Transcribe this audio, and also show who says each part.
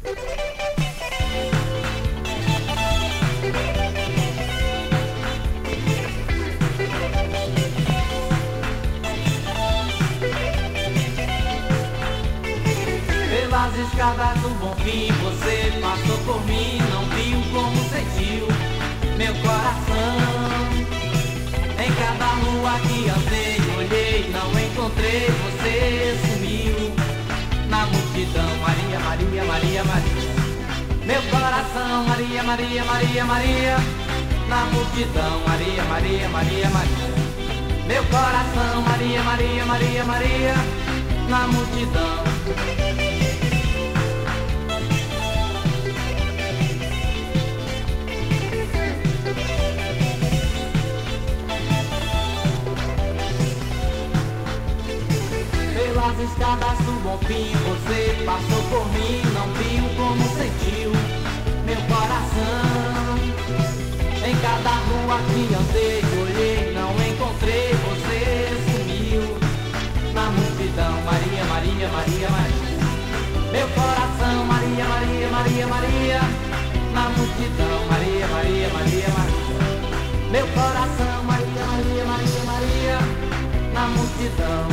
Speaker 1: Pelas escadas do Bonfim você passou por mim, não viu como sentiu meu coração. Em cada rua que andei, olhei, não encontrei, você sumiu na multidão. Maria, Maria, Maria, Maria, meu coração. Maria, Maria, Maria, Maria, na multidão. Maria, Maria, Maria, Maria, meu coração. Maria, Maria, Maria, Maria, na multidão. Pelas escadas do Bonfim você passou por mim, não viu como sentiu meu coração. Em cada rua que andei, olhei, não encontrei, você sumiu na multidão. Maria, Maria, Maria, Maria, meu coração. Maria, Maria, Maria, Maria, na multidão. Maria, Maria, Maria, Maria, meu coração. Maria, Maria, Maria, Maria, na multidão.